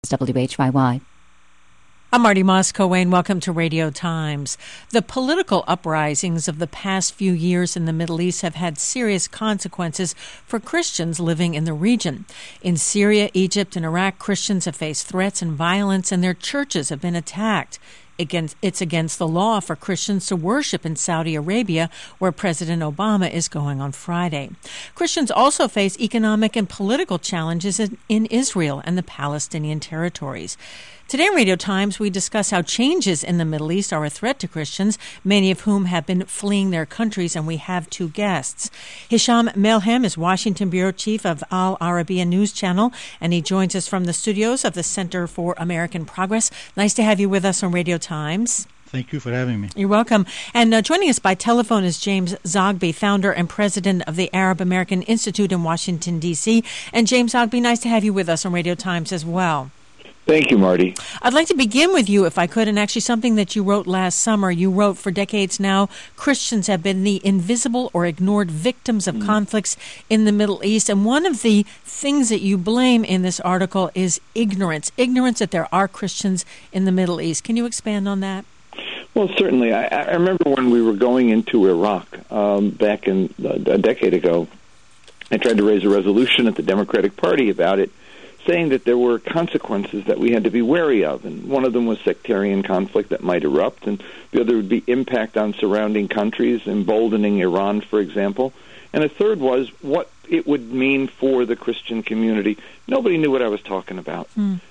WHYY. I'm Marty Moss-Coane. Welcome to Radio Times. The political uprisings of the past few years in the Middle East have had serious consequences for Christians living in the region. In Syria, Egypt, and Iraq, Christians have faced threats and violence, and their churches have been attacked. It's against the law for Christians to worship in Saudi Arabia, where President Obama is going on Friday. Christians also face economic and political challenges in Israel and the Palestinian territories. Today on Radio Times, we discuss how changes in the Middle East are a threat to Christians, many of whom have been fleeing their countries, and we have two guests. Hisham Melhem is Washington Bureau Chief of Al Arabiya News Channel, and he joins us from the studios of the Center for American Progress. Nice to have you with us on Radio Times. Thank you for having me. You're welcome. And joining us by telephone is James Zogby, founder and president of the Arab American Institute in Washington, D.C. And James Zogby, nice to have you with us on Radio Times as well. Thank you, Marty. I'd like to begin with you, if I could, and actually something that you wrote last summer. You wrote, for decades now, Christians have been the invisible or ignored victims of conflicts in the Middle East. And one of the things that you blame in this article is ignorance that there are Christians in the Middle East. Can you expand on that? Well, certainly. I remember when we were going into Iraq back in a decade ago, I tried to raise a resolution at the Democratic Party about it, saying that there were consequences that we had to be wary of. And one of them was sectarian conflict that might erupt, and the other would be impact on surrounding countries, emboldening Iran, for example. And a third was what it would mean for the Christian community. Nobody knew what I was talking about.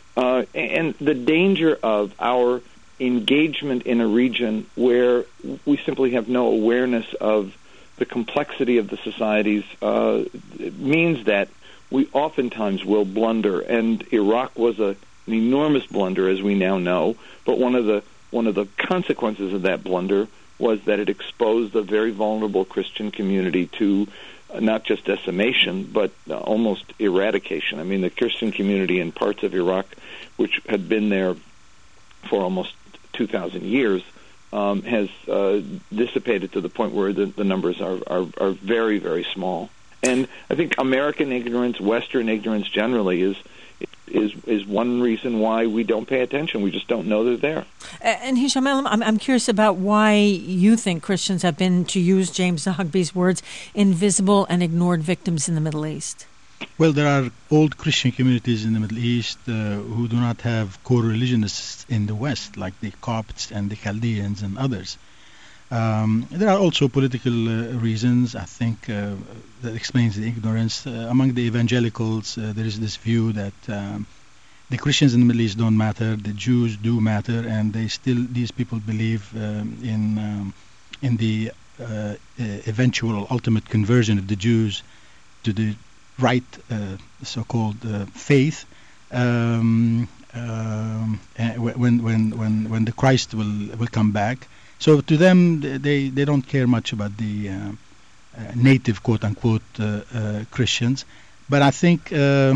And the danger of our engagement in a region where we simply have no awareness of the complexity of the societies means that we oftentimes will blunder, and Iraq was an enormous blunder, as we now know. But one of the consequences of that blunder was that it exposed a very vulnerable Christian community to not just decimation, but almost eradication. I mean, the Christian community in parts of Iraq, which had been there for almost 2,000 years, has dissipated to the point where the numbers are very, very small. And I think American ignorance, Western ignorance generally, is one reason why we don't pay attention. We just don't know they're there. And Hisham, I'm curious about why you think Christians have been, to use James Zogby's words, invisible and ignored victims in the Middle East. Well, there are old Christian communities in the Middle East who do not have co-religionists in the West, like the Copts and the Chaldeans and others. There are also political reasons, I think, that explains the ignorance. Among the evangelicals, there is this view that the Christians in the Middle East don't matter, the Jews do matter, and these people believe in the eventual ultimate conversion of the Jews to the right so-called faith when the Christ will come back. So to them, they don't care much about the native, quote-unquote, Christians. But I think a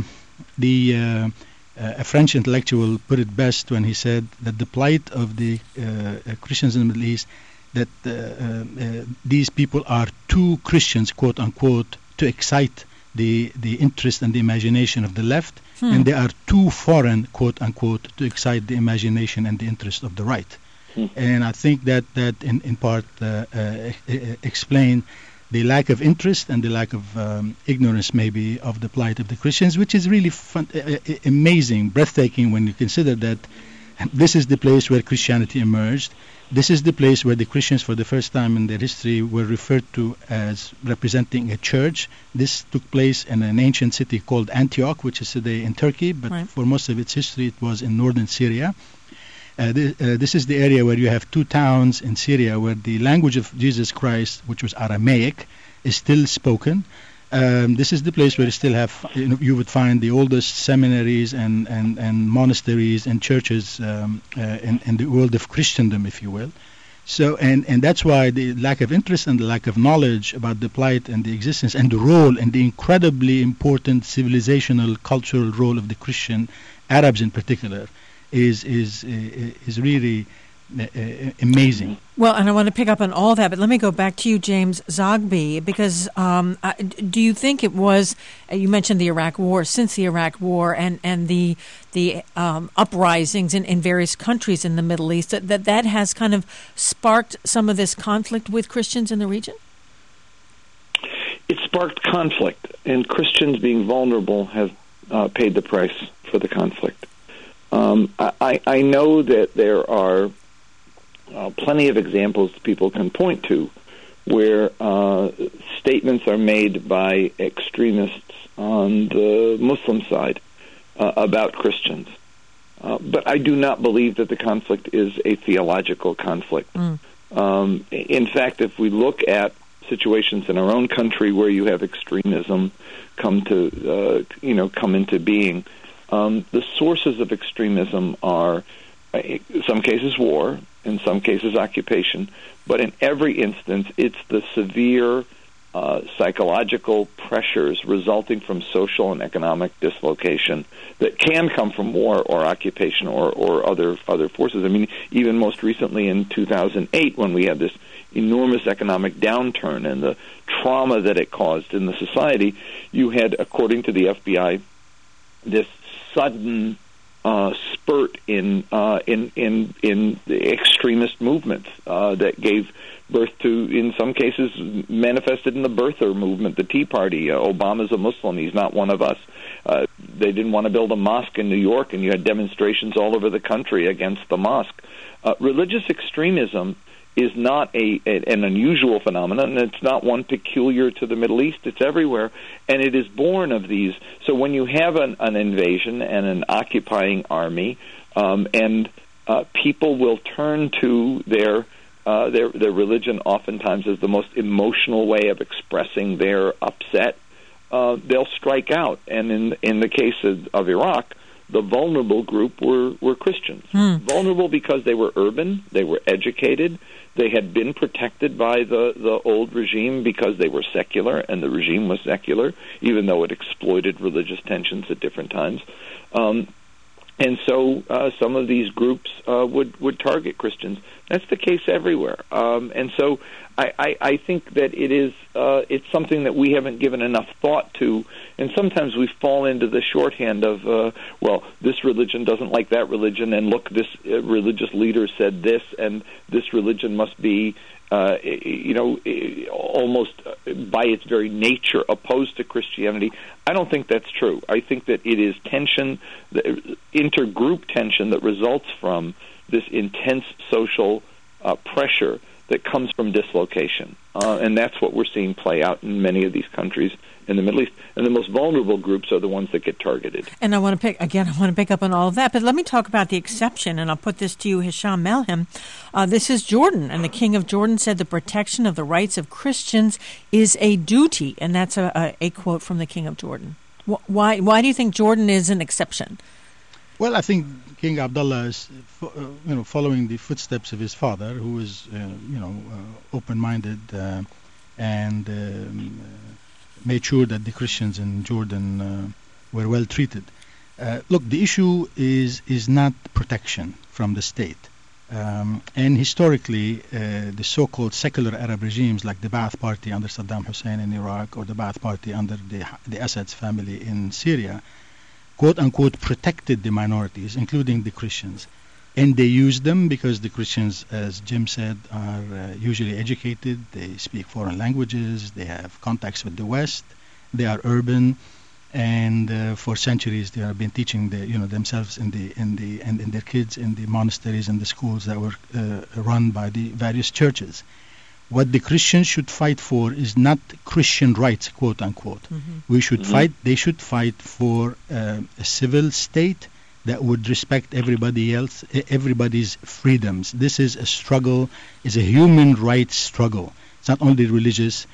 French intellectual put it best when he said that the plight of the Christians in the Middle East, that these people are too Christians, quote-unquote, to excite the interest and the imagination of the left, and they are too foreign, quote-unquote, to excite the imagination and the interest of the right. And I think that in part explain the lack of interest and the lack of ignorance maybe of the plight of the Christians, which is really amazing, breathtaking when you consider that this is the place where Christianity emerged. This is the place where the Christians for the first time in their history were referred to as representing a church. This took place in an ancient city called Antioch, which is today in Turkey, but for most of its history it was in northern Syria. This is the area where you have two towns in Syria where the language of Jesus Christ, which was Aramaic, is still spoken. This is the place where you still have, you would find the oldest seminaries and monasteries and churches in the world of Christendom, if you will. So, and that's why the lack of interest and the lack of knowledge about the plight and the existence and the role and the incredibly important civilizational, cultural role of the Christian Arabs in particular is really amazing. Well, and I want to pick up on all that, but let me go back to you, James Zogby, because do you think it was, you mentioned the Iraq War, since the Iraq War and the uprisings in various countries in the Middle East, that has kind of sparked some of this conflict with Christians in the region? It sparked conflict, and Christians being vulnerable have paid the price for the conflict. I know that there are plenty of examples people can point to where statements are made by extremists on the Muslim side about Christians. But I do not believe that the conflict is a theological conflict. In fact, if we look at situations in our own country where you have extremism come into being, the sources of extremism are, in some cases, war, in some cases, occupation, but in every instance, it's the severe psychological pressures resulting from social and economic dislocation that can come from war or occupation or other forces. I mean, even most recently in 2008, when we had this enormous economic downturn and the trauma that it caused in the society, you had, according to the FBI, this sudden spurt in the extremist movements that gave birth to, in some cases, manifested in the birther movement, the Tea Party. Obama's a Muslim; he's not one of us. They didn't want to build a mosque in New York, and you had demonstrations all over the country against the mosque. Religious extremism is not an unusual phenomenon, and it's not one peculiar to the Middle East. It's everywhere, and it is born of these. So when you have an invasion and an occupying army, and people will turn to their religion oftentimes as the most emotional way of expressing their upset, they'll strike out. And in the case of Iraq, the vulnerable group were Christians. Vulnerable because they were urban, they were educated, they had been protected by the old regime because they were secular, and the regime was secular, even though it exploited religious tensions at different times. And so some of these groups would target Christians. That's the case everywhere. And so I think that it's something that we haven't given enough thought to, and sometimes we fall into the shorthand of, well, this religion doesn't like that religion, and look, this religious leader said this, and this religion must be almost by its very nature opposed to Christianity. I don't think that's true. I think that it is tension, intergroup tension that results from this intense social pressure that comes from dislocation. And that's what we're seeing play out in many of these countries in the Middle East. And the most vulnerable groups are the ones that get targeted. And I want to pick up on all of that. But let me talk about the exception, and I'll put this to you, Hisham Melhem. This is Jordan, and the king of Jordan said the protection of the rights of Christians is a duty. And that's a quote from the king of Jordan. Why do you think Jordan is an exception? Well, I think King Abdullah is, following the footsteps of his father, who was, open-minded and made sure that the Christians in Jordan were well treated. Look, the issue is not protection from the state. And historically, the so-called secular Arab regimes like the Ba'ath Party under Saddam Hussein in Iraq or the Ba'ath Party under the Assad's family in Syria, quote-unquote, protected the minorities, including the Christians. And they used them because the Christians, as Jim said, are usually educated, they speak foreign languages, they have contacts with the West, they are urban, and for centuries they have been teaching themselves and their kids in the monasteries and the schools that were run by the various churches. What the Christians should fight for is not Christian rights, quote unquote. They should fight for a civil state that would respect everybody's freedoms. This is a struggle, is a human rights struggle. It's not only religious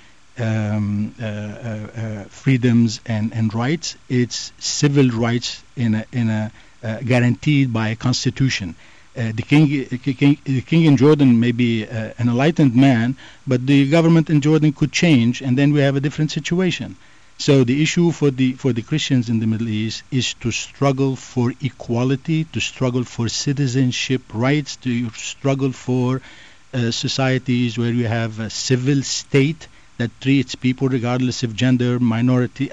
freedoms and rights, it's civil rights guaranteed by a constitution. The king in Jordan may be an enlightened man, but the government in Jordan could change, and then we have a different situation. So the issue for the Christians in the Middle East is to struggle for equality, to struggle for citizenship rights, to struggle for societies where you have a civil state that treats people regardless of gender, minority,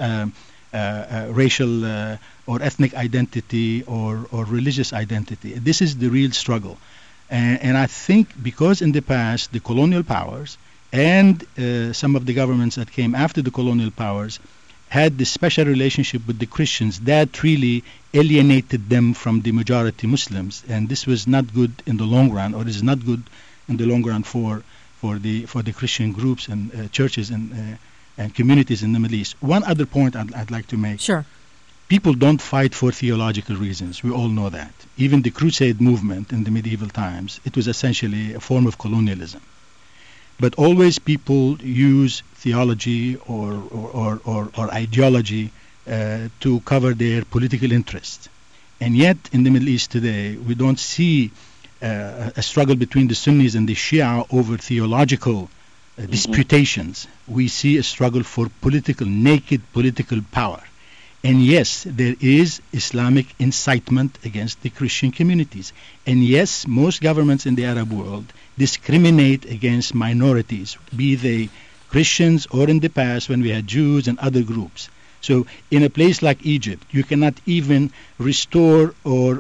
racial or ethnic identity or religious identity. This is the real struggle. And I think because in the past the colonial powers and some of the governments that came after the colonial powers had this special relationship with the Christians that really alienated them from the majority Muslims, and this was not good in the long run, or is not good in the long run for the Christian groups and churches and communities in the Middle East. One other point I'd like to make. Sure. People don't fight for theological reasons. We all know that. Even the Crusade movement in the medieval times, it was essentially a form of colonialism. But always people use theology or ideology to cover their political interests. And yet in the Middle East today, we don't see a struggle between the Sunnis and the Shia over theological disputations. We see a struggle for naked political power. And yes, there is Islamic incitement against the Christian communities. And yes, most governments in the Arab world discriminate against minorities, be they Christians or in the past when we had Jews and other groups. So in a place like Egypt, you cannot even restore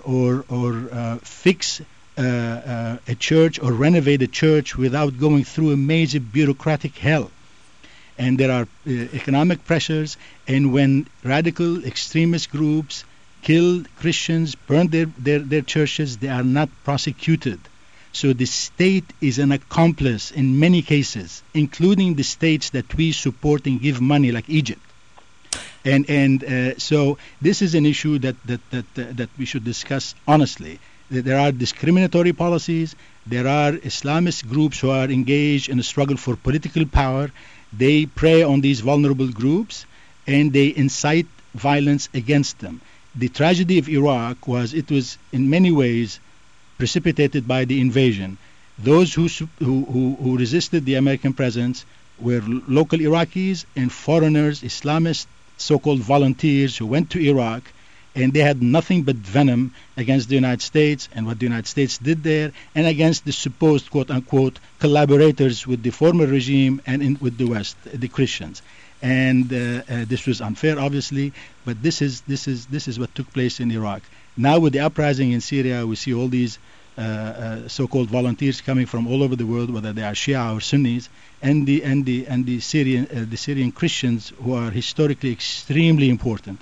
or fix a church or renovate a church without going through a major bureaucratic hell. And there are economic pressures, and when radical extremist groups kill Christians, burn their churches, they are not prosecuted. So the state is an accomplice in many cases, including the states that we support and give money, like Egypt. And so this is an issue that we should discuss honestly. There are discriminatory policies. There are Islamist groups who are engaged in a struggle for political power. They prey on these vulnerable groups and they incite violence against them. The tragedy of Iraq was in many ways precipitated by the invasion. Those who resisted the American presence were local Iraqis and foreigners, Islamist so-called volunteers who went to Iraq, and they had nothing but venom against the United States and what the United States did there, and against the supposed quote-unquote collaborators with the former regime and with the West, the Christians. And this was unfair, obviously, but this is what took place in Iraq. Now with the uprising in Syria, we see all these so-called volunteers coming from all over the world, whether they are Shia or Sunnis, and the Syrian Christians, who are historically extremely important,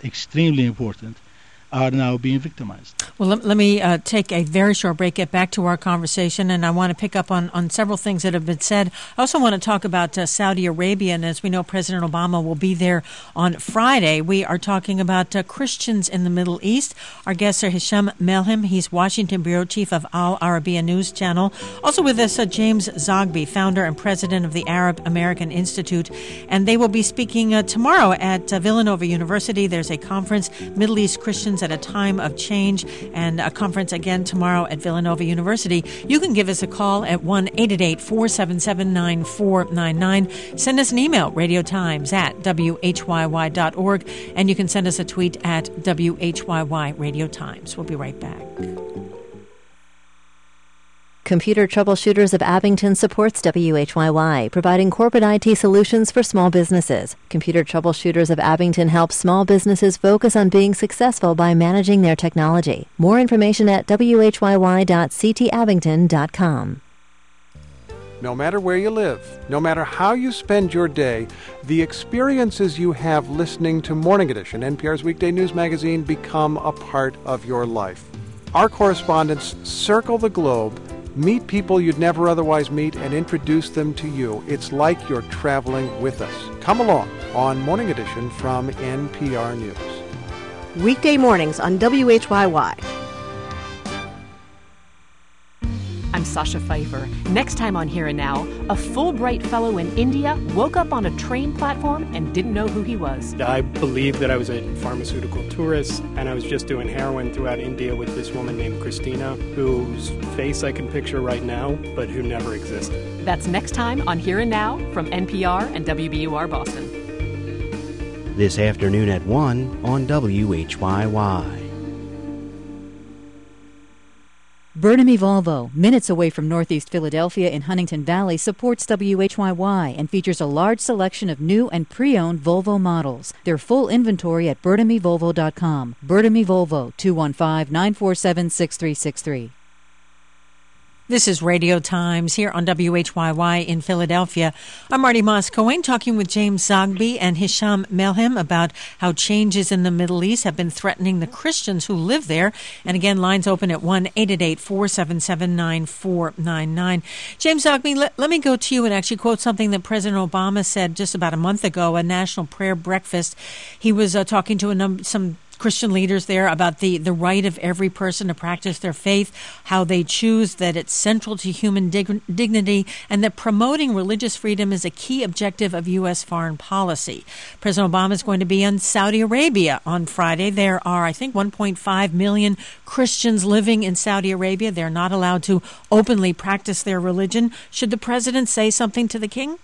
are now being victimized. Well, let me take a very short break, get back to our conversation, and I want to pick up on several things that have been said. I also want to talk about Saudi Arabia, and as we know, President Obama will be there on Friday. We are talking about Christians in the Middle East. Our guests are Hisham Melhem. He's Washington Bureau Chief of Al Arabiya News Channel. Also with us, James Zogby, founder and president of the Arab American Institute, and they will be speaking tomorrow at Villanova University. There's a conference, Middle East Christians at a Time of Change, and a conference again tomorrow at Villanova University. You can give us a call at 1-888-477-9499. Send us an email, radiotimes@whyy.org, and you can send us a tweet at WHYY Radio Times. We'll be right back. Computer Troubleshooters of Abington supports WHYY, providing corporate IT solutions for small businesses. Computer Troubleshooters of Abington helps small businesses focus on being successful by managing their technology. More information at whyy.ctabington.com. No matter where you live, no matter how you spend your day, the experiences you have listening to Morning Edition, NPR's weekday news magazine, become a part of your life. Our correspondents circle the globe, meet people you'd never otherwise meet, and introduce them to you. It's like you're traveling with us. Come along on Morning Edition from NPR News. Weekday mornings on WHYY. I'm Sasha Pfeiffer. Next time on Here and Now, a Fulbright fellow in India woke up on a train platform and didn't know who he was. I believed that I was a pharmaceutical tourist, and I was just doing heroin throughout India with this woman named Christina, whose face I can picture right now, but who never existed. That's next time on Here and Now from NPR and WBUR Boston. this afternoon at 1 on WHYY. Burnaby Volvo, minutes away from Northeast Philadelphia in Huntington Valley, supports WHYY and features a large selection of new and pre-owned Volvo models. Their full inventory at BurnabyVolvo.com. Burnaby Volvo, 215-947-6363. This is Radio Times here on WHYY in Philadelphia. I'm Marty Moss-Cohen talking with James Zogby and Hisham Melhem about how changes in the Middle East have been threatening the Christians who live there. And again, lines open at 1-888-477-9499. James Zogby, let me go to you and actually quote something that President Obama said just about a month ago, a national prayer breakfast. He was talking to some Christian leaders there about the right of every person to practice their faith, how they choose, that it's central to human dignity, and that promoting religious freedom is a key objective of U.S. foreign policy. President Obama is going to be in Saudi Arabia on Friday. There are, I think, 1.5 million Christians living in Saudi Arabia. They're not allowed to openly practice their religion. Should the president say something to the king?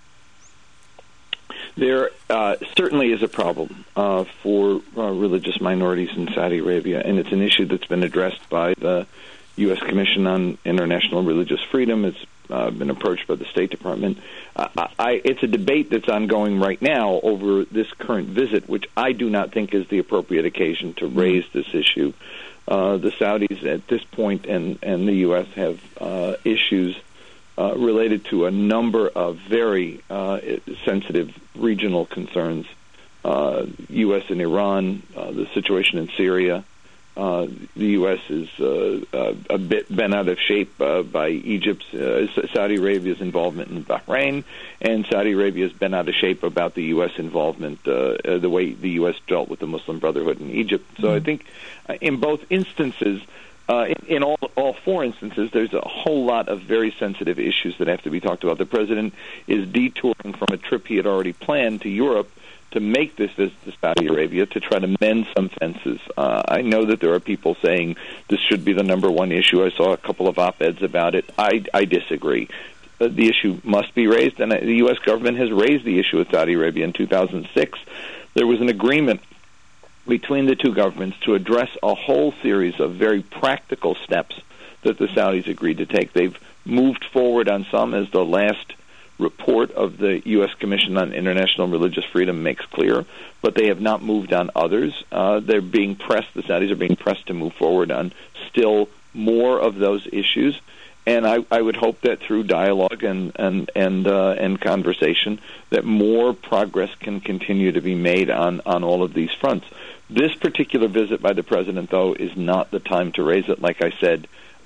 There certainly is a problem for religious minorities in Saudi Arabia, and it's an issue that's been addressed by the U.S. Commission on International Religious Freedom. It's been approached by the State Department. It's a debate that's ongoing right now over this current visit, which I do not think is the appropriate occasion to raise this issue. The Saudis at this point and the U.S. have issues related to a number of very sensitive regional concerns, U.S. and Iran, the situation in Syria. The U.S. is a bit bent out of shape by Egypt's, Saudi Arabia's involvement in Bahrain, and Saudi Arabia has been out of shape about the U.S. involvement, the way the U.S. dealt with the Muslim Brotherhood in Egypt. So I think in both instances, in all four instances, there's a whole lot of very sensitive issues that have to be talked about. The president is detouring from a trip he had already planned to Europe to make this visit to Saudi Arabia to try to mend some fences. I know that there are people saying this should be the number one issue. I saw a couple of op-eds about it. I disagree. The issue must be raised, and the U.S. government has raised the issue with Saudi Arabia in 2006. There was an agreement between the two governments to address a whole series of very practical steps that the Saudis agreed to take. They've moved forward on some, as the last report of the U.S. Commission on International Religious Freedom makes clear, but they have not moved on others. They're being pressed, the Saudis are being pressed to move forward on still more of those issues. And I would hope that through dialogue and conversation that more progress can continue to be made on all of these fronts. This particular visit by the president, though, is not the time to raise it. Like I said,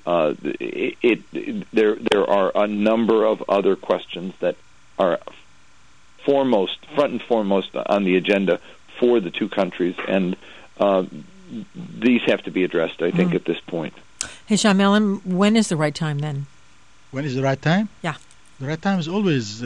there are a number of other questions that are front and foremost on the agenda for the two countries, and these have to be addressed, I think, at this point. Hisham Melhem, when is the right time then? When is the right time? Yeah. The right time is always,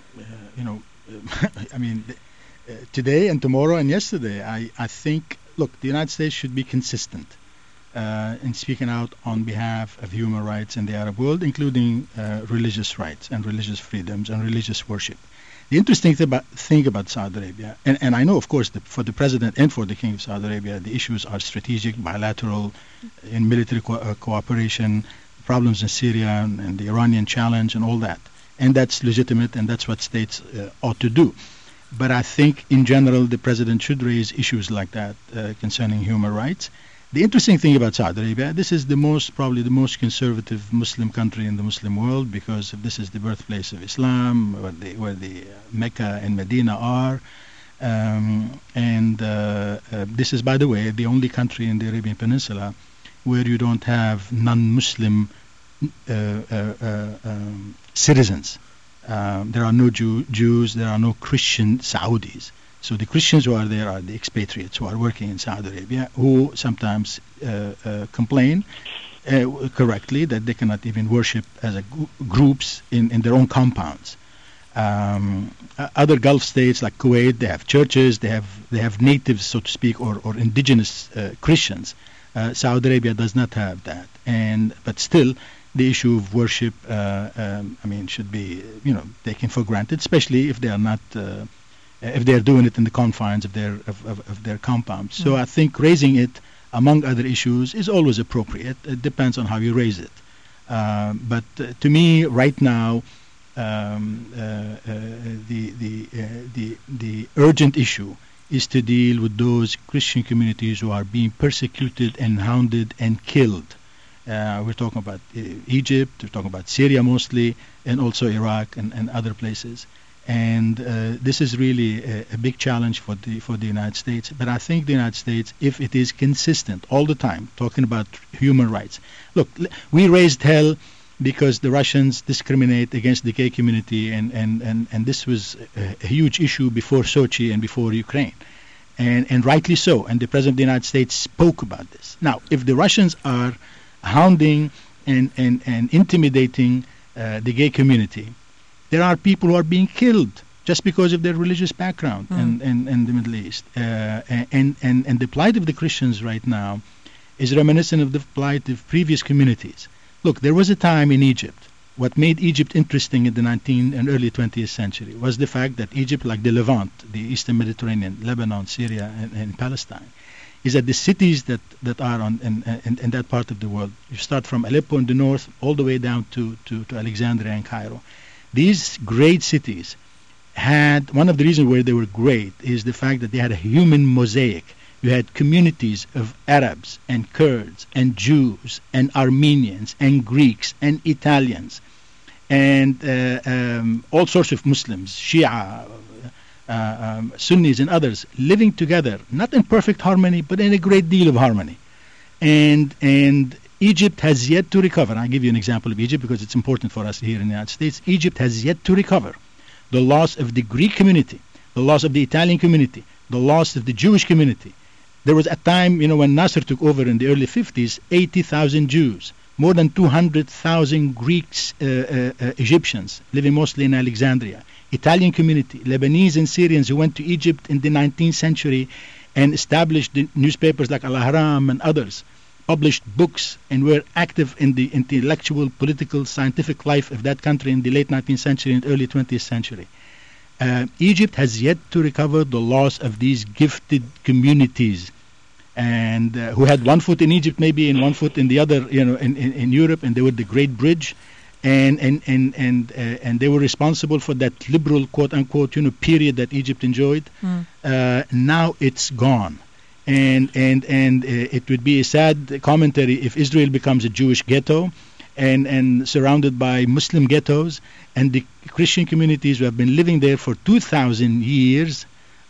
today and tomorrow and yesterday. I think, look, the United States should be consistent in speaking out on behalf of human rights in the Arab world, including religious rights and religious freedoms and religious worship. The interesting thing about Saudi Arabia, and I know, of course, for the president and for the king of Saudi Arabia, the issues are strategic, bilateral, in military cooperation, problems in Syria and the Iranian challenge and all that. And that's legitimate, and that's what states ought to do. But I think, in general, the president should raise issues like that concerning human rights. The interesting thing about Saudi Arabia, this is probably the most conservative Muslim country in the Muslim world, because this is the birthplace of Islam, where the Mecca and Medina are. This is, by the way, the only country in the Arabian Peninsula where you don't have non-Muslim citizens. There are no Jews, there are no Christian Saudis. So the Christians who are there are the expatriates who are working in Saudi Arabia, who sometimes complain correctly that they cannot even worship as groups in their own compounds. Other Gulf states like Kuwait, they have churches, they have natives, so to speak, or indigenous Christians. Saudi Arabia does not have that, but still the issue of worship, should be taken for granted, especially if they are not if they're doing it in the confines of their compounds. So I think raising it among other issues is always appropriate. It depends on how you raise it. But to me, right now, the urgent issue is to deal with those Christian communities who are being persecuted and hounded and killed. We're talking about Egypt, we're talking about Syria mostly, and also Iraq and other places. And this is really a big challenge for the United States. But I think the United States, if it is consistent all the time, talking about human rights. Look, we raised hell because the Russians discriminate against the gay community, and this was a huge issue before Sochi and before Ukraine. And rightly so. And the President of the United States spoke about this. Now, if the Russians are hounding and intimidating the gay community, there are people who are being killed just because of their religious background in the Middle East. And the plight of the Christians right now is reminiscent of the plight of previous communities. Look, there was a time in Egypt. What made Egypt interesting in the 19th and early 20th century was the fact that Egypt, like the Levant, the Eastern Mediterranean, Lebanon, Syria, and Palestine, is that the cities that are in that part of the world, you start from Aleppo in the north all the way down to Alexandria and Cairo. These great cities had, one of the reasons why they were great is the fact that they had a human mosaic. You had communities of Arabs and Kurds and Jews and Armenians and Greeks and Italians and all sorts of Muslims, Shia, Sunnis and others living together, not in perfect harmony, but in a great deal of harmony. And Egypt has yet to recover. I'll give you an example of Egypt because it's important for us here in the United States. Egypt has yet to recover the loss of the Greek community, the loss of the Italian community, the loss of the Jewish community. There was a time, when Nasser took over in the early 50s, 80,000 Jews, more than 200,000 Greeks, Egyptians living mostly in Alexandria, Italian community, Lebanese and Syrians who went to Egypt in the 19th century and established the newspapers like Al-Ahram and others, published books and were active in the intellectual, political, scientific life of that country in the late 19th century and early 20th century. Egypt has yet to recover the loss of these gifted communities, and who had one foot in Egypt maybe and one foot in the other, in Europe, and they were the Great Bridge, and they were responsible for that liberal, quote unquote, period that Egypt enjoyed. Now it's gone, and it would be a sad commentary if Israel becomes a Jewish ghetto, and surrounded by Muslim ghettos, and the Christian communities who have been living there for 2,000 years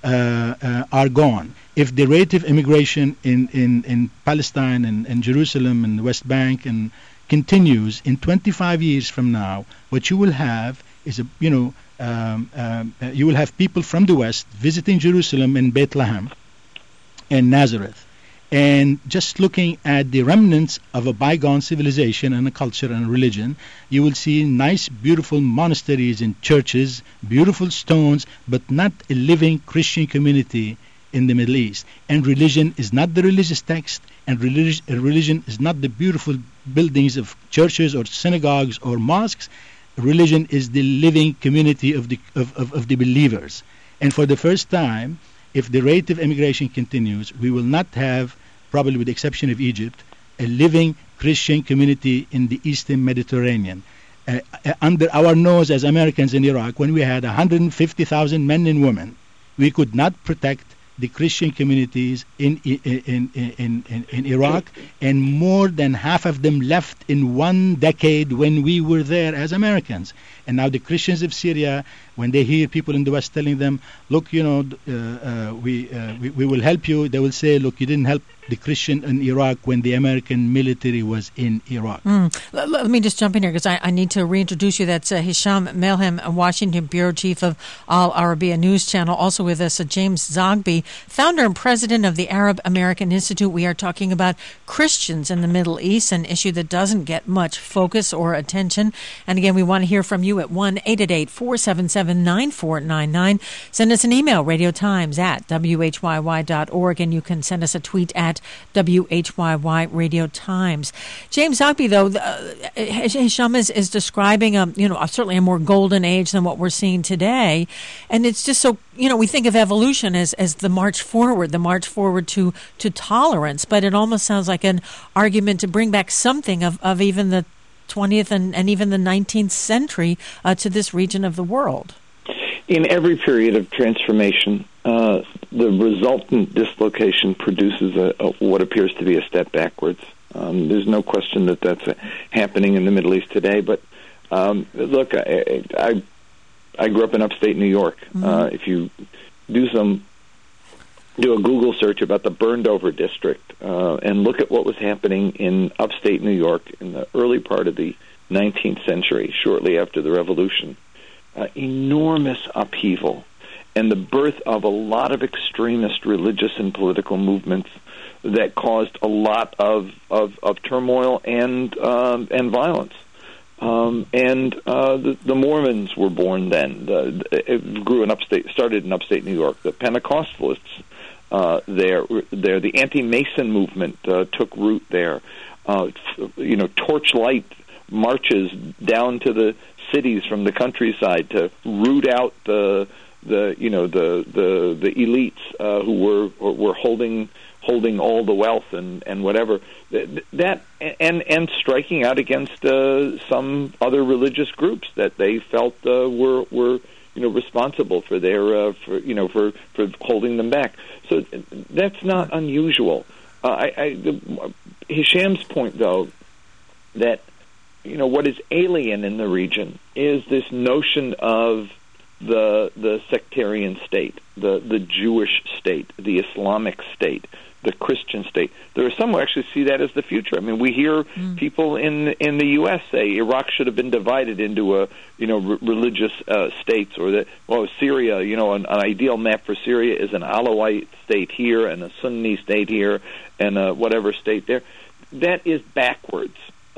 are gone. If the rate of immigration in Palestine and Jerusalem and the West Bank and continues in 25 years from now, what you will have is you will have people from the West visiting Jerusalem and Bethlehem and Nazareth, and just looking at the remnants of a bygone civilization and a culture and a religion, you will see nice, beautiful monasteries and churches, beautiful stones, but not a living Christian community in the Middle East. And religion is not the religious text, and religion is not the beautiful buildings of churches or synagogues or mosques. Religion is the living community of the believers. And for the first time, if the rate of immigration continues, we will not have, probably with the exception of Egypt, a living Christian community in the Eastern Mediterranean. Under our nose as Americans in Iraq, when we had 150,000 men and women, we could not protect the Christian communities in Iraq, and more than half of them left in 1 decade when we were there as Americans. And now the Christians of Syria, when they hear people in the West telling them, look, we will help you, they will say, look, you didn't help the Christian in Iraq when the American military was in Iraq. Let me just jump in here because I need to reintroduce you. That's Hisham Melhem, Washington Bureau Chief of Al Arabiya News Channel. Also with us, James Zogby, founder and president of the Arab American Institute. We are talking about Christians in the Middle East, an issue that doesn't get much focus or attention. And again, we want to hear from you at 1-888-477 877-9499. Send us an email, radiotimes@whyy.org, and you can send us a tweet at WHYY Radio Times. James Ogby, though, Hisham is describing certainly a more golden age than what we're seeing today, and it's just so we think of evolution as the march forward to tolerance, but it almost sounds like an argument to bring back something of even the 20th and even the 19th century to this region of the world. In every period of transformation, the resultant dislocation produces what appears to be a step backwards. There's no question that that's happening in the Middle East today. But look, I grew up in upstate New York. Mm-hmm. If you do a Google search about the burned-over district and look at what was happening in upstate New York in the early part of the 19th century, shortly after the Revolution, enormous upheaval and the birth of a lot of extremist religious and political movements that caused a lot of turmoil and violence. The Mormons were born then. It started in upstate New York. The Pentecostalists there, the anti-Mason movement took root there. Torchlight marches down to the cities from the countryside to root out the elites who were holding all the wealth and whatever that and striking out against some other religious groups that they felt were responsible for their for holding them back. So that's not unusual. Hisham's point, though, that what is alien in the region is this notion of the sectarian state, the Jewish state, the Islamic state, the Christian state. There are some who actually see that as the future. I mean, we hear people in the U.S. say Iraq should have been divided into religious states, or that Syria, an ideal map for Syria is an Alawite state here and a Sunni state here and whatever state there. That is backwards.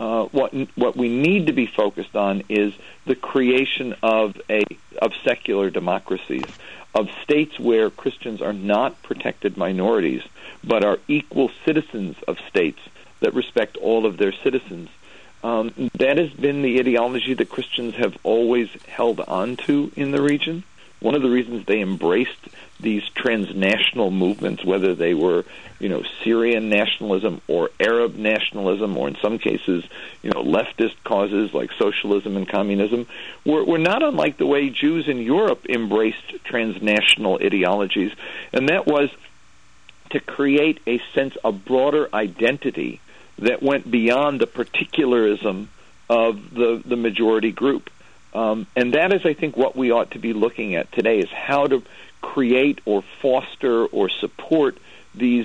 What we need to be focused on is the creation of secular democracies, of states where Christians are not protected minorities, but are equal citizens of states that respect all of their citizens. That has been the ideology that Christians have always held on to in the region. One of the reasons they embraced these transnational movements, whether they were, Syrian nationalism or Arab nationalism, or in some cases, leftist causes like socialism and communism, were not unlike the way Jews in Europe embraced transnational ideologies. And that was to create a sense of broader identity that went beyond the particularism of the majority group. And that is, I think, what we ought to be looking at today, is how to create or foster or support these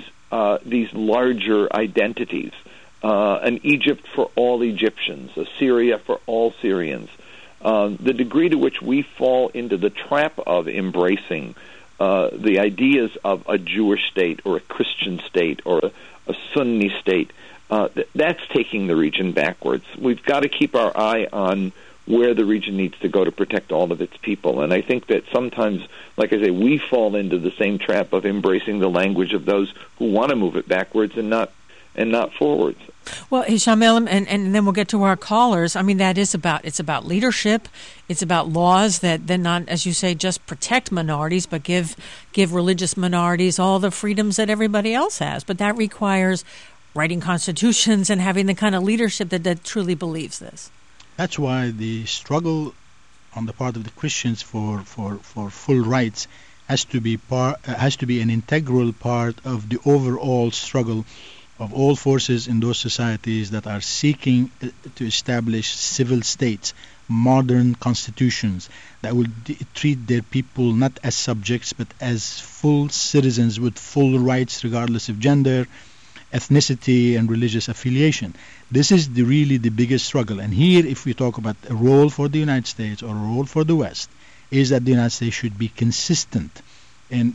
larger identities. An Egypt for all Egyptians, a Syria for all Syrians. The degree to which we fall into the trap of embracing the ideas of a Jewish state or a Christian state or a Sunni state, that's taking the region backwards. We've got to keep our eye on where the region needs to go to protect all of its people. And I think that sometimes, like I say, we fall into the same trap of embracing the language of those who want to move it backwards and not forwards. Well, Hisham, and then we'll get to our callers. I mean, it's about leadership. It's about laws that then not, as you say, just protect minorities, but give religious minorities all the freedoms that everybody else has. But that requires writing constitutions and having the kind of leadership that truly believes this. That's why the struggle on the part of the Christians for full rights has to be an integral part of the overall struggle of all forces in those societies that are seeking to establish civil states, modern constitutions that will treat their people not as subjects but as full citizens with full rights regardless of gender, ethnicity, and religious affiliation. This is really the biggest struggle. And here, if we talk about a role for the United States or a role for the West, is that the United States should be consistent in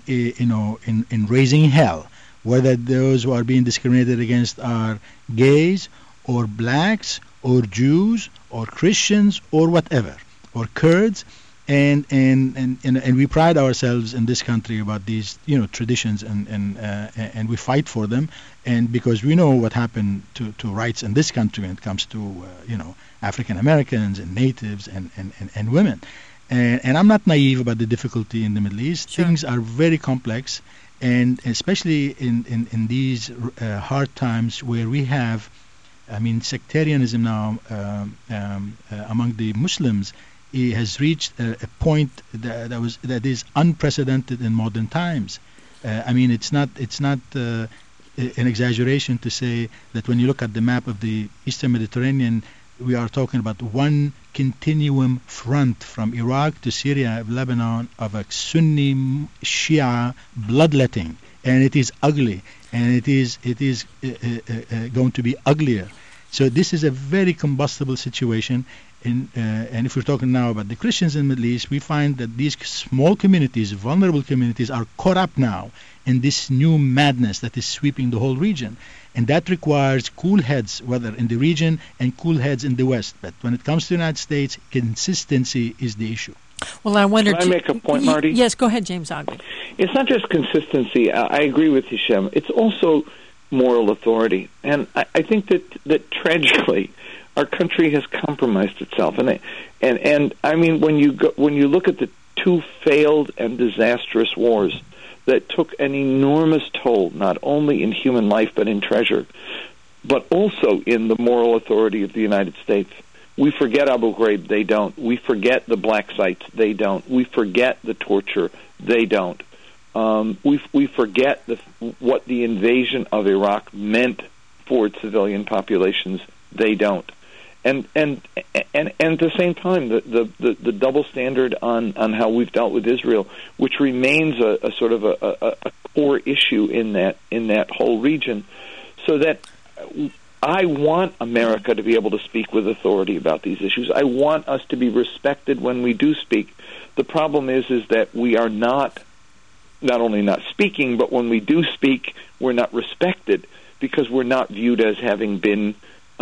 raising hell, whether those who are being discriminated against are gays or blacks or Jews or Christians or whatever, or Kurds. And we pride ourselves in this country about these traditions, and we fight for them, and because we know what happened to rights in this country when it comes to African Americans and natives and women. And I'm not naive about the difficulty in the Middle East. Sure. Things are very complex, and especially in these hard times where we have, sectarianism now among the Muslims. It has reached a point that is unprecedented in modern times. It's not an exaggeration to say that when you look at the map of the Eastern Mediterranean, we are talking about one continuum front from Iraq to Syria, Lebanon, of a Sunni Shia bloodletting, and it is ugly, and it is going to be uglier. So this is a very combustible situation. And if we're talking now about the Christians in the Middle East, we find that these small communities, vulnerable communities, are caught up now in this new madness that is sweeping the whole region. And that requires cool heads, whether in the region and cool heads in the West. But when it comes to the United States, consistency is the issue. Well, I wonder... Can I make a point, Marty? Yes, go ahead, James Ogby. It's not just consistency. I agree with Hisham. It's also moral authority. And I think that tragically, our country has compromised itself, and when you look at the two failed and disastrous wars that took an enormous toll, not only in human life but in treasure, but also in the moral authority of the United States. We forget Abu Ghraib, they don't. We forget the black sites, they don't. We forget the torture, they don't. We forget what the invasion of Iraq meant for its civilian populations, they don't. And at the same time, the double standard on how we've dealt with Israel, which remains a sort of a core issue in that whole region, so that I want America to be able to speak with authority about these issues. I want us to be respected when we do speak. The problem is that we are not only not speaking, but when we do speak, we're not respected because we're not viewed as having been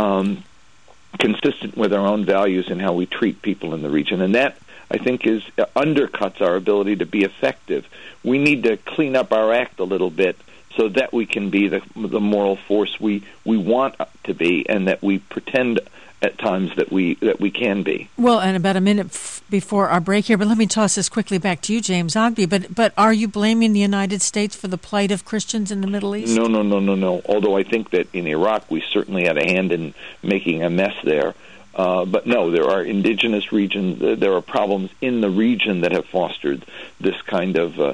consistent with our own values and how we treat people in the region. And that, I think, undercuts our ability to be effective. We need to clean up our act a little bit so that we can be the moral force we want to be, and that we pretend at times that we can be. Well, and about a minute before our break here, but let me toss this quickly back to you, James Ogby. But are you blaming the United States for the plight of Christians in the Middle East? No. Although I think that in Iraq we certainly had a hand in making a mess there. But no, there are indigenous regions, there are problems in the region that have fostered this kind of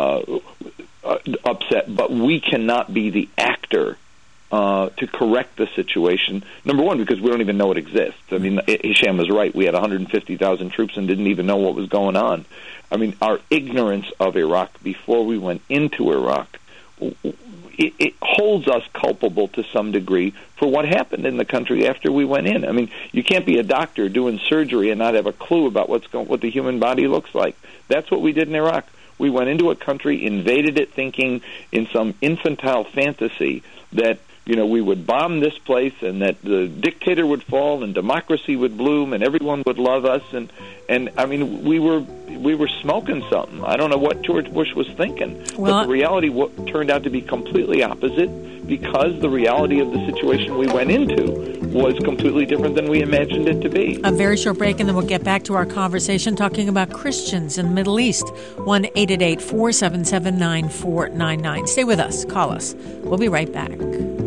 upset. But we cannot be the actor to correct the situation. Number one, because we don't even know it exists. I mean, Hisham was right. We had 150,000 troops and didn't even know what was going on. I mean, our ignorance of Iraq before we went into Iraq, it holds us culpable to some degree for what happened in the country after we went in. I mean, you can't be a doctor doing surgery and not have a clue about what the human body looks like. That's what we did in Iraq. We went into a country, invaded it, thinking in some infantile fantasy that we would bomb this place and that the dictator would fall and democracy would bloom and everyone would love us. And I mean, we were smoking something. I don't know what George Bush was thinking. But the reality turned out to be completely opposite, because the reality of the situation we went into was completely different than we imagined it to be. A very short break, and then we'll get back to our conversation talking about Christians in the Middle East. 1-888-477-9499. Stay with us. Call us. We'll be right back.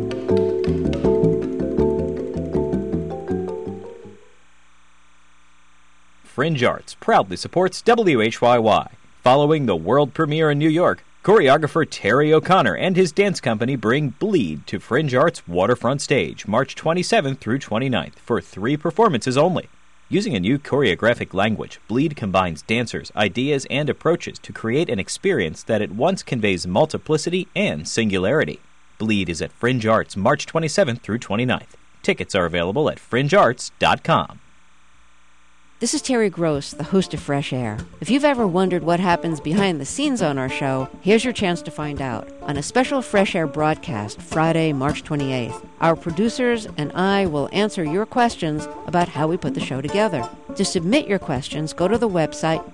Fringe Arts proudly supports WHYY. Following the world premiere in New York, choreographer Terry O'Connor and his dance company bring Bleed to Fringe Arts Waterfront Stage, March 27th through 29th, for 3 performances only. Using a new choreographic language, Bleed combines dancers, ideas, and approaches to create an experience that at once conveys multiplicity and singularity. Bleed is at Fringe Arts, March 27th through 29th. Tickets are available at fringearts.com. This is Terry Gross, the host of Fresh Air. If you've ever wondered what happens behind the scenes on our show, here's your chance to find out. On a special Fresh Air broadcast Friday, March 28th, our producers and I will answer your questions about how we put the show together. To submit your questions, go to the website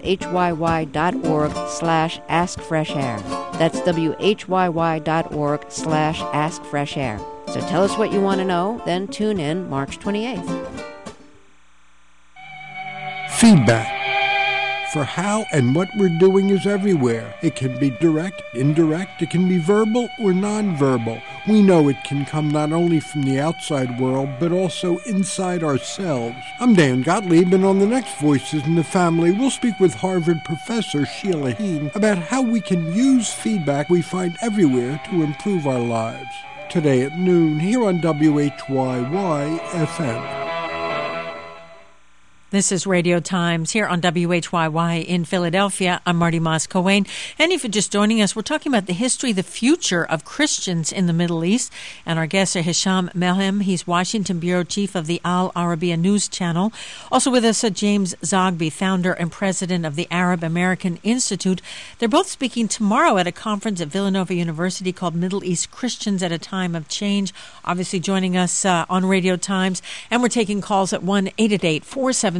whyy.org/askfreshair. That's whyy.org/askfreshair. So tell us what you want to know, then tune in March 28th. Feedback for how and what we're doing is everywhere. It can be direct, indirect, it can be verbal or nonverbal. We know it can come not only from the outside world, but also inside ourselves. I'm Dan Gottlieb, and on the next Voices in the Family, we'll speak with Harvard professor Sheila Heen about how we can use feedback we find everywhere to improve our lives. Today at noon, here on WHYY-FM. This is Radio Times here on WHYY in Philadelphia. I'm Marty Moss-Coane. And if you're just joining us, we're talking about the history, the future of Christians in the Middle East. And our guests are Hisham Melhem. He's Washington Bureau Chief of the Al Arabiya News Channel. Also with us, James Zogby, founder and president of the Arab American Institute. They're both speaking tomorrow at a conference at Villanova University called Middle East Christians at a Time of Change. Obviously joining us on Radio Times. And we're taking calls at 1-888-477-9499.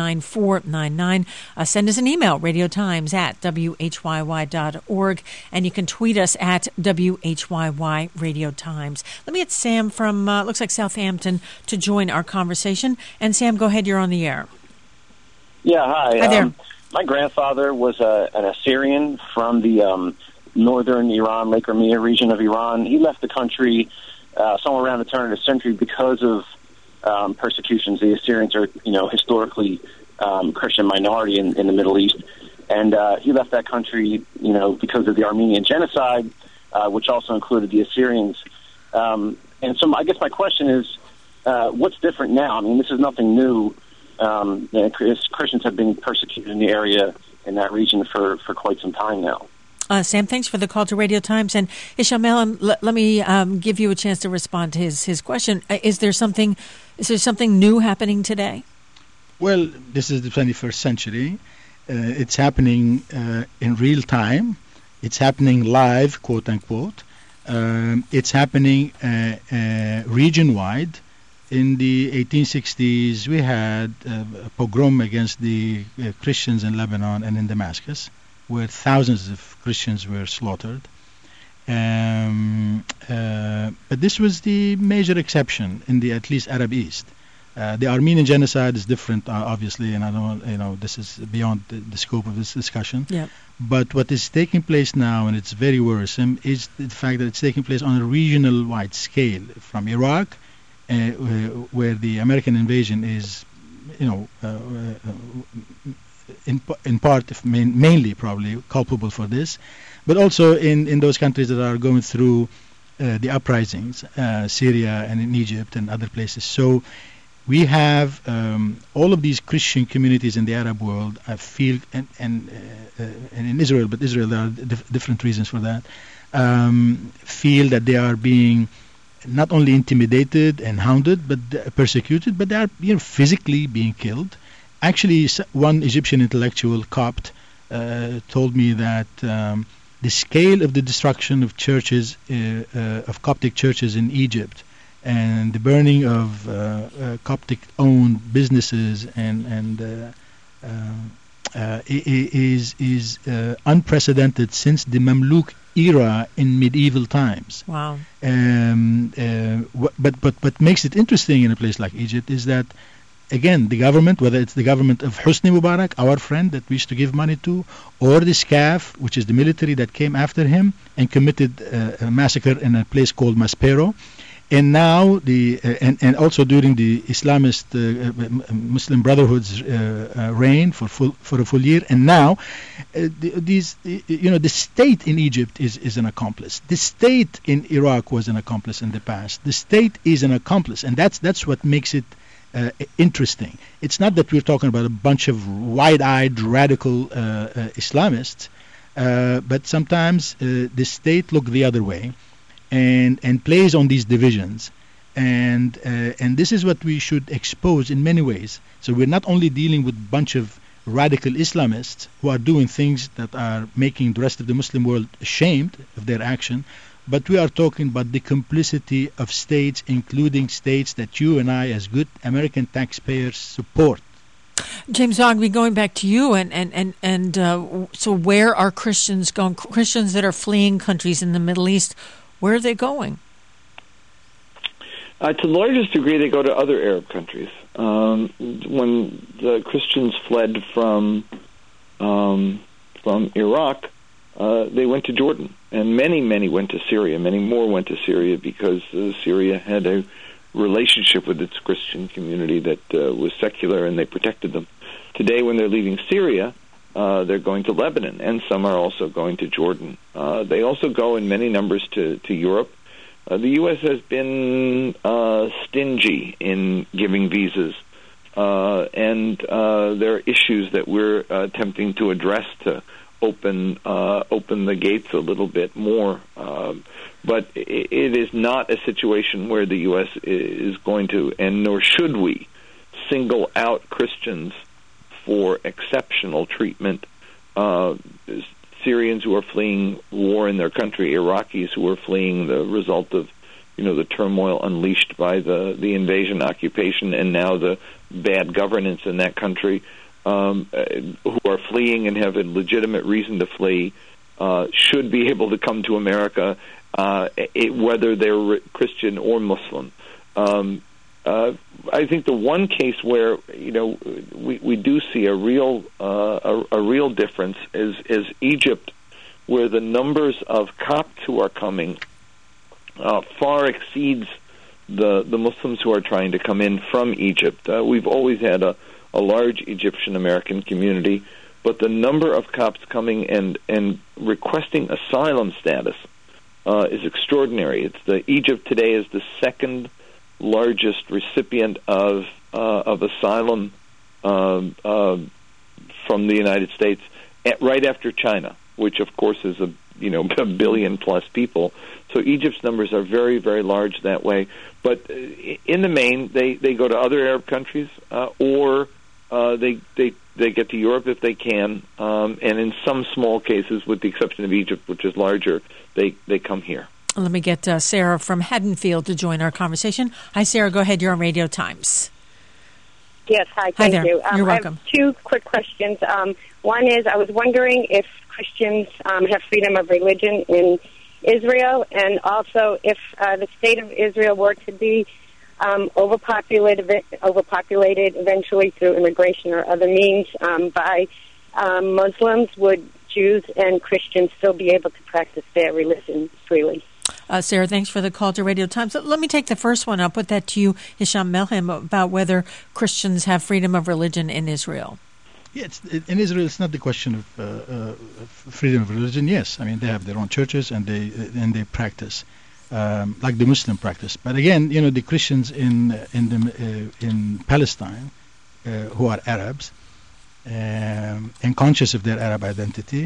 Send us an email, radiotimes@whyy.org, and you can tweet us at WHYY Radio Times. Let me get Sam from, looks like Southampton, to join our conversation. And Sam, go ahead, you're on the air. Yeah, hi. Hi there. My grandfather was an Assyrian from the northern Iran, Lake Urmia region of Iran. He left the country somewhere around the turn of the century because of persecutions. The Assyrians are, historically Christian minority in the Middle East, and he left that country, because of the Armenian genocide, which also included the Assyrians. And so, I guess my question is, what's different now? I mean, this is nothing new. Christians have been persecuted in the area in that region for quite some time now. Sam, thanks for the call to Radio Times. And Hisham Melhem, let me give you a chance to respond to his question. Is there something new happening today? Well, this is the 21st century. It's happening in real time. It's happening live, quote unquote. It's happening region-wide. In the 1860s, we had a pogrom against the Christians in Lebanon and in Damascus, where thousands of Christians were slaughtered. But this was the major exception in the, at least, Arab East. The Armenian genocide is different, obviously, and I don't, this is beyond the scope of this discussion. Yeah. But what is taking place now, and it's very worrisome, is the fact that it's taking place on a regional-wide scale, from Iraq, where the American invasion is, in part, mainly probably culpable for this, but also in those countries that are going through the uprisings, Syria and in Egypt and other places. So we have all of these Christian communities in the Arab world, I feel, and in Israel, but Israel, there are different reasons for that, feel that they are being not only intimidated and hounded, but persecuted, but they are physically being killed. Actually, one Egyptian intellectual, Copt, told me that the scale of the destruction of churches, of Coptic churches in Egypt, and the burning of Coptic-owned businesses is unprecedented since the Mamluk era in medieval times. Wow. But makes it interesting in a place like Egypt is that, again, the government, whether it's the government of Hosni Mubarak, our friend that we used to give money to, or the SCAF, which is the military that came after him and committed a massacre in a place called Maspero, and now and also during the Islamist Muslim Brotherhood's reign for a full year, and now the state in Egypt is an accomplice. The state in Iraq was an accomplice in the past. The state is an accomplice, and that's what makes it interesting. It's not that we're talking about a bunch of wide-eyed radical Islamists, but sometimes the state look the other way and plays on these divisions, and this is what we should expose in many ways. So we're not only dealing with a bunch of radical Islamists who are doing things that are making the rest of the Muslim world ashamed of their action, but we are talking about the complicity of states, including states that you and I, as good American taxpayers, support. James Ogby, going back to you, so where are Christians going? Christians that are fleeing countries in the Middle East, where are they going? To the largest degree, they go to other Arab countries. When the Christians fled from Iraq, they went to Jordan, and many went to Syria. Many more went to Syria because Syria had a relationship with its Christian community that was secular, and they protected them. Today, when they're leaving Syria, they're going to Lebanon, and some are also going to Jordan. They also go in many numbers to Europe. The U.S. has been stingy in giving visas, and there are issues that we're attempting to address to open the gates a little bit more. But it is not a situation where the U.S. is going to, and nor should we, single out Christians for exceptional treatment. Syrians who are fleeing war in their country, Iraqis who are fleeing the result of, the turmoil unleashed by the invasion, occupation, and now the bad governance in that country, who are fleeing and have a legitimate reason to flee, should be able to come to America, whether they're Christian or Muslim. I think the one case where we do see a real difference is Egypt, where the numbers of Copts who are coming far exceeds the Muslims who are trying to come in from Egypt. We've always had a large Egyptian American community, but the number of Copts coming and requesting asylum status is extraordinary. Egypt today is the second largest recipient of asylum from the United States, right after China, which of course is a billion plus people. So Egypt's numbers are very, very large that way. But in the main, they go to other Arab countries, or they get to Europe if they can, and in some small cases, with the exception of Egypt, which is larger, they come here. Let me get Sarah from Haddonfield to join our conversation. Hi, Sarah. Go ahead. You're on Radio Times. Yes. Hi. Thank you. You're welcome. I have two quick questions. One is, I was wondering if Christians have freedom of religion in Israel, and also if the state of Israel were to be overpopulated eventually through immigration or other means by Muslims, would Jews and Christians still be able to practice their religion freely? Sarah, thanks for the call to Radio Times. Let me take the first one. I'll put that to you, Hisham Melhem, about whether Christians have freedom of religion in Israel. Yeah, in Israel, it's not the question of freedom of religion. Yes, I mean, they have their own churches and they practice like the Muslim practice. But again, the Christians in Palestine who are Arabs and conscious of their Arab identity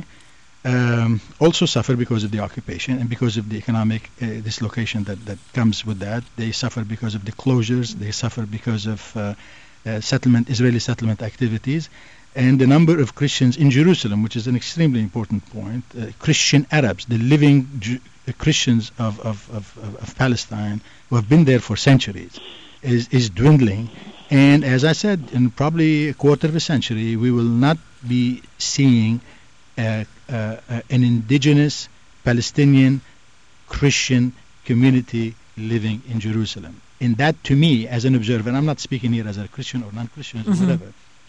also suffer because of the occupation and because of the economic dislocation that comes with that. They suffer because of the closures. They suffer because of Israeli settlement activities. And the number of Christians in Jerusalem, which is an extremely important point, Christian Arabs, the living Christians of Palestine, who have been there for centuries, is dwindling. And as I said, in probably a quarter of a century, we will not be seeing an indigenous Palestinian Christian community living in Jerusalem. And that, to me, as an observer, and I'm not speaking here as a Christian or non-Christian or whatever,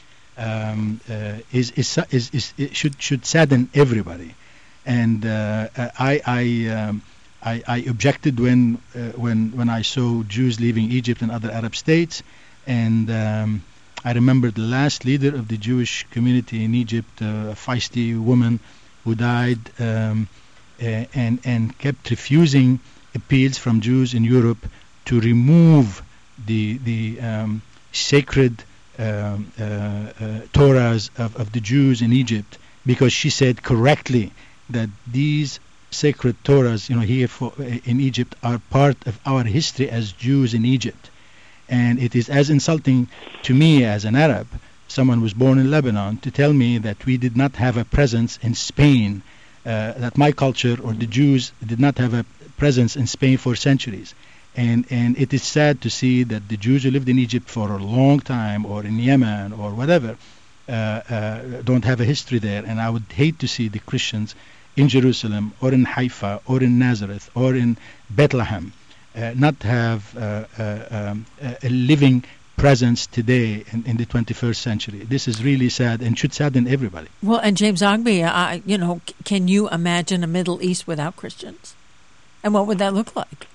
should sadden everybody. And I objected when I saw Jews leaving Egypt and other Arab states, and I remember the last leader of the Jewish community in Egypt, a feisty woman who died, and kept refusing appeals from Jews in Europe to remove the sacred Torahs of the Jews in Egypt, because she said correctly that these sacred Torahs, here in Egypt, are part of our history as Jews in Egypt. And it is as insulting to me as an Arab, someone who was born in Lebanon, to tell me that we did not have a presence in Spain, that my culture or the Jews did not have a presence in Spain for centuries. And it is sad to see that the Jews who lived in Egypt for a long time, or in Yemen or whatever, don't have a history there, and I would hate to see the Christians in Jerusalem or in Haifa or in Nazareth or in Bethlehem not have a living presence today in the 21st century. This is really sad and should sadden everybody. Well, and James Ogby, can you imagine a Middle East without Christians? And what would that look like?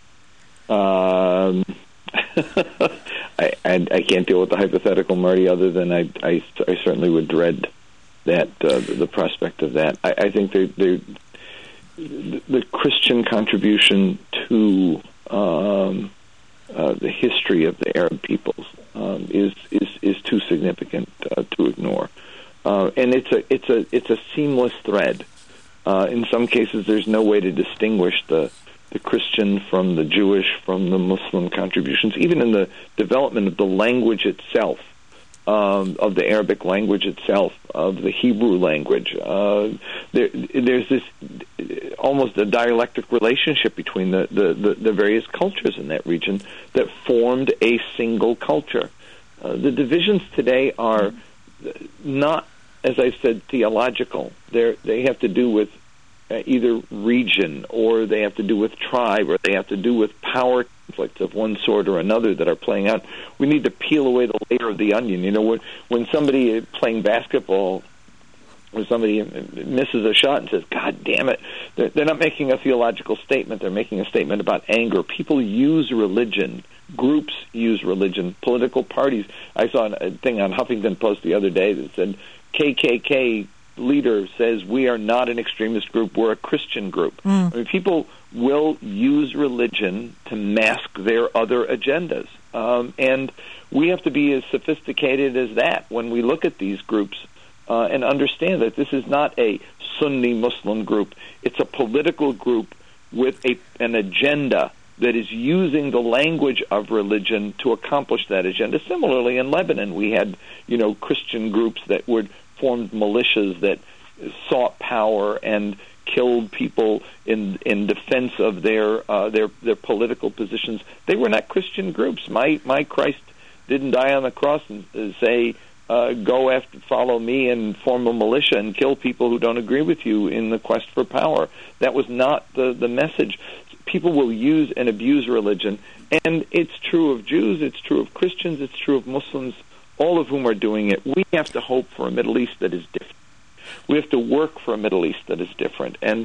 I can't deal with the hypothetical, Marty, other than I certainly would dread that the prospect of that. I think the Christian contribution to the history of the Arab peoples is too significant to ignore, and it's a seamless thread. In some cases, there's no way to distinguish the Christian from the Jewish, from the Muslim contributions, even in the development of the language itself, of the Arabic language itself, of the Hebrew language. There's this almost a dialectic relationship between the various cultures in that region that formed a single culture. The divisions today are not, as I said, theological. They have to do with either region, or they have to do with tribe, or they have to do with power conflicts of one sort or another that are playing out. We need to peel away the layer of the onion. You know, when somebody is playing basketball, when somebody misses a shot and says, "God damn it," they're not making a theological statement. They're making a statement about anger. People use religion. Groups use religion. Political parties. I saw a thing on Huffington Post the other day that said, KKK leader says we are not an extremist group, we're a Christian group. I mean, people will use religion to mask their other agendas. And we have to be as sophisticated as that when we look at these groups and understand that this is not a Sunni Muslim group. It's a political group with an agenda that is using the language of religion to accomplish that agenda. Similarly, in Lebanon, we had, Christian groups that formed militias that sought power and killed people in defense of their political positions. They were not Christian groups. My Christ didn't die on the cross and say, go follow me and form a militia and kill people who don't agree with you in the quest for power. That was not the message. People will use and abuse religion, and it's true of Jews, it's true of Christians, it's true of Muslims, all of whom are doing it. We have to hope for a Middle East that is different. We have to work for a Middle East that is different. And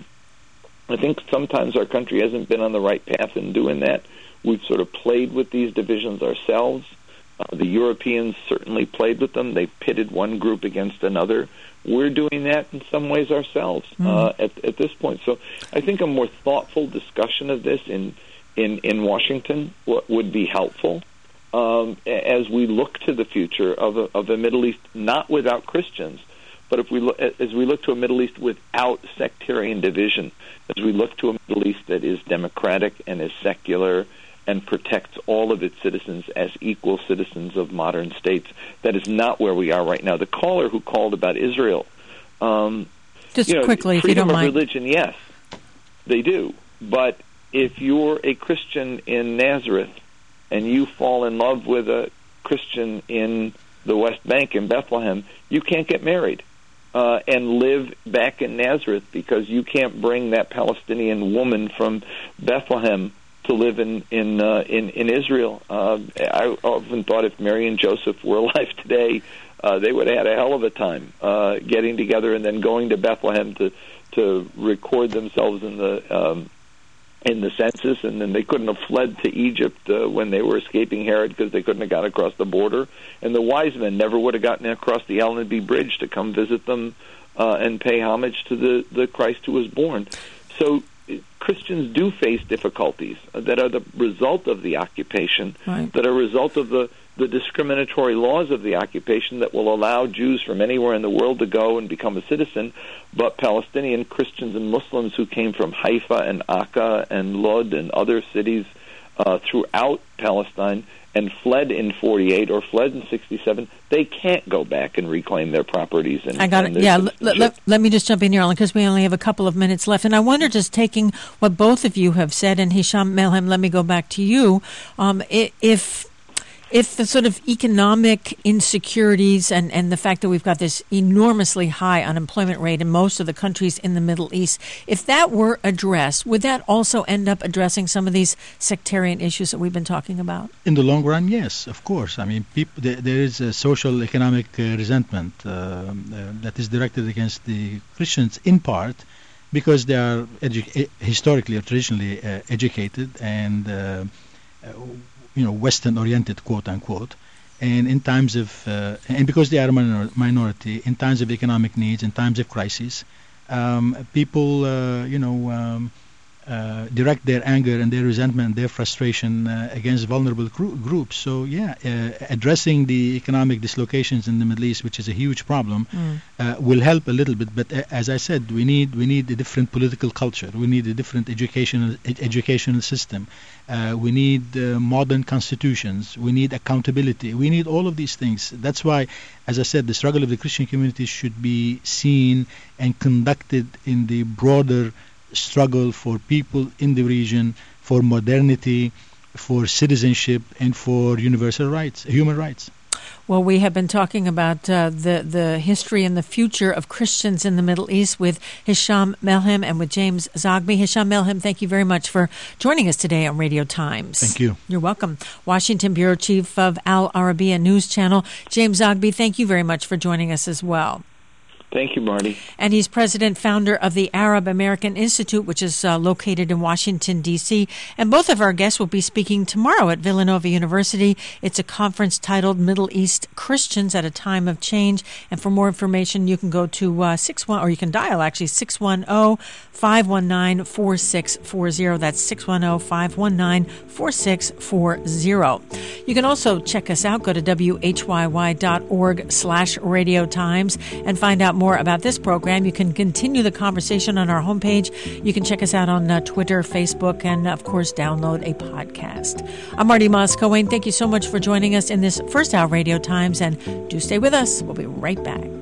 I think sometimes our country hasn't been on the right path in doing that. We've sort of played with these divisions ourselves. The Europeans certainly played with them. They pitted one group against another. We're doing that in some ways ourselves at this point. So I think a more thoughtful discussion of this in Washington would be helpful. As we look to the future of a Middle East, not without Christians, but as we look to a Middle East without sectarian division, as we look to a Middle East that is democratic and is secular and protects all of its citizens as equal citizens of modern states. That is not where we are right now. The caller who called about Israel, quickly, if you don't mind. Freedom of religion, yes, they do. But if you're a Christian in Nazareth and you fall in love with a Christian in the West Bank in Bethlehem, you can't get married and live back in Nazareth because you can't bring that Palestinian woman from Bethlehem to live in Israel. I often thought if Mary and Joseph were alive today, they would have had a hell of a time getting together and then going to Bethlehem to record themselves in the census, and then they couldn't have fled to Egypt when they were escaping Herod because they couldn't have got across the border. And the wise men never would have gotten across the Allenby Bridge to come visit them and pay homage to the Christ who was born. So Christians do face difficulties that are the result of the occupation, right, that are a result of the discriminatory laws of the occupation that will allow Jews from anywhere in the world to go and become a citizen, but Palestinian Christians and Muslims who came from Haifa and Akka and Lod and other cities throughout Palestine and fled in 48 or fled in 67, they can't go back and reclaim their properties. I got it. Yeah, let me just jump in here, Alan, because we only have a couple of minutes left. And I wonder, just taking what both of you have said, and Hisham Melhem, let me go back to you. If If the sort of economic insecurities and the fact that we've got this enormously high unemployment rate in most of the countries in the Middle East, if that were addressed, would that also end up addressing some of these sectarian issues that we've been talking about? In the long run, yes, of course. I mean, there is a social economic resentment that is directed against the Christians in part because they are historically or traditionally educated and Western oriented, quote unquote, and in times of and because they are a minority, in times of economic needs, in times of crisis, people direct their anger and their resentment, their frustration against vulnerable groups. So addressing the economic dislocations in the Middle East, which is a huge problem, will help a little bit. But as I said, we need a different political culture. We need a different educational system. We need modern constitutions. We need accountability. We need all of these things. That's why, as I said, the struggle of the Christian community should be seen and conducted in the broader struggle for people in the region, for modernity, for citizenship, and for universal rights, human rights. Well, we have been talking about the history and the future of Christians in the Middle East with Hisham Melhem and with James Zogby. Hisham Melhem, thank you very much for joining us today on Radio Times. Thank you. You're welcome. Washington Bureau Chief of Al Arabiya News Channel, James Zogby, thank you very much for joining us as well. Thank you, Marty. And he's president, founder of the Arab American Institute, which is located in Washington, D.C. And both of our guests will be speaking tomorrow at Villanova University. It's a conference titled Middle East Christians at a Time of Change. And for more information, you can go to you can dial 610-519-4640. That's 610-519-4640. You can also check us out. Go to whyy.org/Radio Times and find out more about this program. You can continue the conversation on our homepage. You can check us out on Twitter, Facebook, and, of course, download a podcast. I'm Marty Moss-Cohen. Thank you so much for joining us in this first hour Radio Times, and do stay with us. We'll be right back.